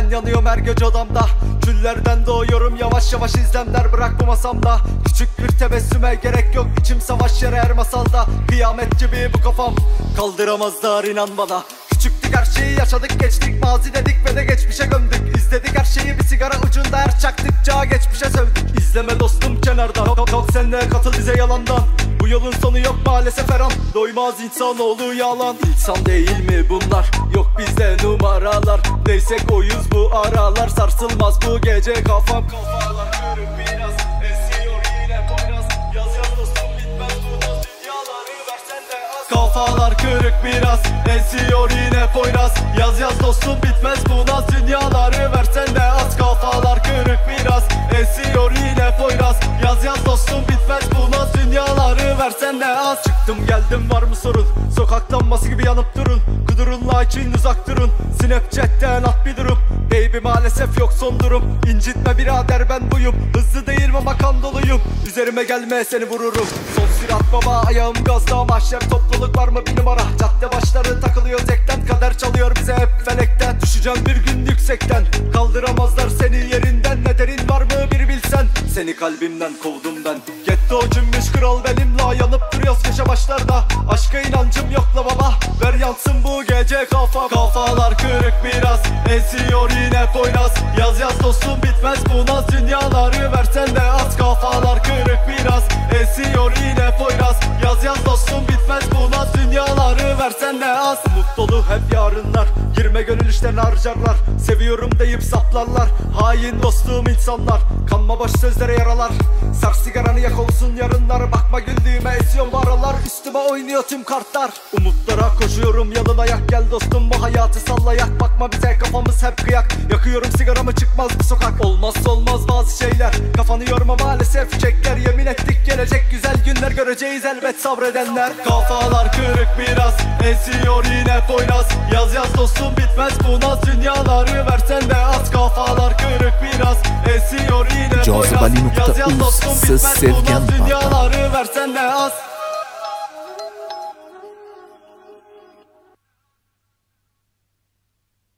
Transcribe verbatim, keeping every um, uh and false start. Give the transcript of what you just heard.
Ben yanıyorum her gece odamda, küllerden doğuyorum yavaş yavaş, izlemler bırak bu masamda. Küçük bir tebessüme gerek yok, içim savaş yeri her masalda. Kıyamet gibi bu kafam, kaldıramazlar inan bana. Küçüktük, her şeyi yaşadık geçtik, mazi dedik ve de geçmişe gömdük. İzledik her şeyi bir sigara ucunda, her çaktıkça geçmişe sövdük. İzleme dostum kenardan, yok yok sen de katıl bize yalandan. Bu yolun sonu yok maalesef her an, doymaz insanoğlu yalan. İnsan değil mi bunlar, yok bizde numaralar. Neysek oyuz bu aralar, sarsılmaz bu gece kafam. Kafalar kırık biraz, esiyor yine Poyraz. Yaz yaz dostum bitmez bu naz, dünyaları versen de az. Kafalar kırık biraz, esiyor yine Poyraz. Yaz yaz dostum bitmez bu naz, dünyaları versen de az. Kafalar kırık biraz, esiyor yine Poyraz. Yaz yaz dostum bitmez bu naz, dünyaları versen de az. Çıktım geldim var mı sorun, sokak lambası gibi yanıp durun. Kudurun lakin uzak durun, Snapchat'ten at bir durum. Baby maalesef yok son durum, incitme birader ben buyum. Hızlı değilim ama kan doluyum, üzerime gelme seni vururum. Sol sürat baba ayağım gazda, mahşer topluluk var mı bir numara. Cadde başları takılıyor tekten, kader çalıyor bize hep felekten. Düşeceğim bir gün yüksekten, kaldıramazlar seni yerinden. Ne derin var mı bir bilsen, seni kalbimden kovdum ben. Getto cümbüş kral benim la, yanıp duruyoruz köşe başlarda. Aşka inancım yok la baba, ver yansın bu gece kafa. Kafalar kırık biraz, esiyor yine Poyraz. Yaz yaz dostum bitmez bu naz, dünyaları versen de az. Kafalar kırık biraz, esiyor yine Poyraz. Yaz yaz dostum bitmez bu naz, dünyaları versen de az. Umut dolu hep yarınlar, girme gönül işlerine harcarlar. Seviyorum deyip saplarlar, hain dostum insanlar. Kanma boş sözlere yaralar, sar sigaranı yak olsun yarınlar. Bakma güldüğüme esiyor baralar, üstüme oynuyor tüm kartlar. Umutlara koşuyorum yalın ayak, gel dostum bu hayatı sallayak. Bakma bize kafamız hep kıyak, yakıyorum sigaramı çıkmaz bu sokak. Olmazsa olmaz bazı şeyler, kafanı yorma maalesef çekler. Yemin ettik gelecek güzel günler, göreceğiz elbet sabredenler. Kafalar kırık biraz, esiyor yine Poyraz. Yaz yaz dostum bitmez bu naz, dünyaları versen de az. Kafalar kırık biraz, esiyor yine Poyraz. Yaz yaz dostum bitmez bu naz, dünyaları versen de az.